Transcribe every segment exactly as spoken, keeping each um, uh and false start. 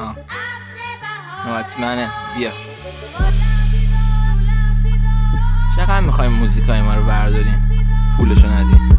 آه نواتمنه بیا. چقدر میخوایم موزیکای ما رو برداریم پولشو ندیم؟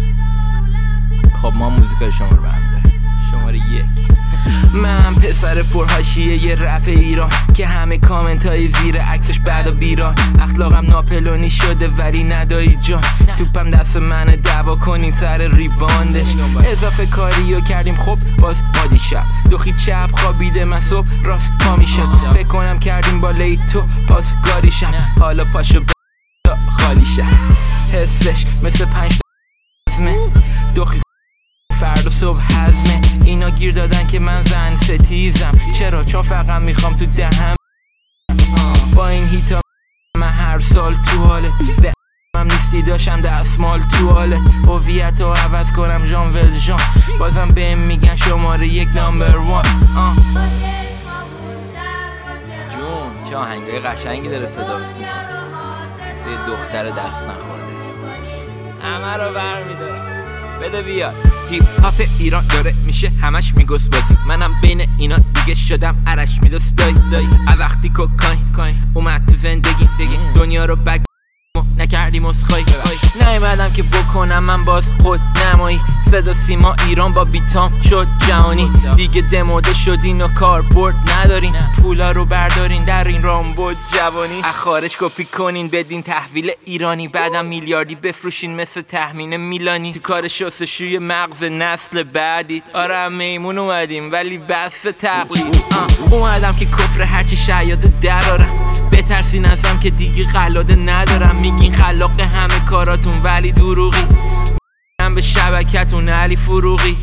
خب ما موزیکای شما رو برمیداریم. شماره یک. من پسر پرحاشیه یه رپ ایران که همه کامنت های زیر عکسش بعد و بیران. اخلاقم ناپلونی شده ولی ندایی جان. توپم دست منه دعوا کنین سر ریباندش. اضافه کاریو کردیم خب باز ما دیشب دوخی چپ خوابیده من صبح راست پا میشم. فکر کنم کردیم با لیتو پاس گاریشم. حالا پاشو خالی شم. حسش مثل پنج تا دوخی فردا صبح هزمه. اینا گیر دادن که من زن ستیزم. چرا؟ چون فقط میخوام تو دهم. با این هیتا من هر سال تو حالت به هم نیستی داشتم دستمال تو حالت. هویت رو عوض کنم جان ولجان. بازم بهم میگن شماره یک نامبر وان. جون چه آهنگای قشنگی داره صدا بسیما. مثل دختر دست نخورده همه رو برمیدارم. بده بیاد. هیپ هاپ ایران داره میشه همش میگوس بازی. منم بین اینا دیگه شدم عرش میدوست دایی دایی. وقتی کوکاین کاین اومد تو زندگی دیگه دنیا رو بگ نکردیم اسخای. نیومدم که بکنم من باز خود نمایی. صدا سیما ایران با بیتام شد جهانی. دیگه دموده شدین و کاربرد ندارین. پولا رو بردارین در این رامبد جوانی. از خارج کپی کنین بدین تحویل ایرانی. بعدم میلیاردی بفروشین مثل تخمین میلانی. تو کار شستشوی مغز نسل بعدی. آره میمون اومدیم ولی بس تقلید. اومدم که کفر هرچی شیاده درارم. بترسین ازم که دیگه قلاده ندارم. میگین خلاق همه کاراتون ولی دروغی. من به شبکتون علی فروغی.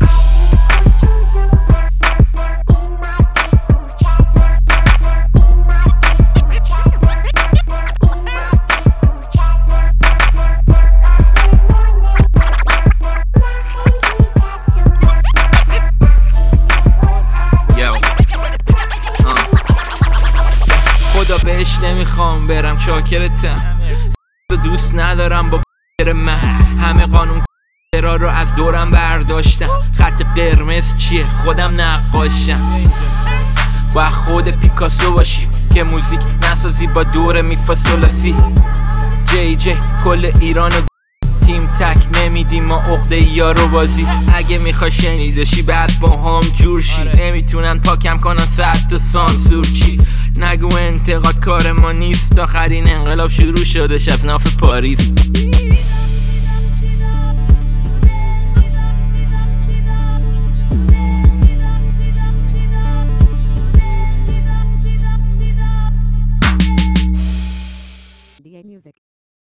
خدا بهش نمیخوام برم چاکرتم. دوست ندارم با من. همه قانون را رو از دورم برداشتم. خط قرمز چیه؟ خودم نقاشم. با خود پیکاسو باشی که موزیک نسازی با دور میفاسولاسی. جی جی کل ایرانو تیم تک نمیدیم ما عقده یارو بازی. اگه میخوای شنیدشی بعد با هم جور شی. نمیتونن پاکم کنن صد تا سانسور چی. نگو انتقاد کار ما نیست. آخرین انقلاب شروع شدش از ناف پاریس. Music.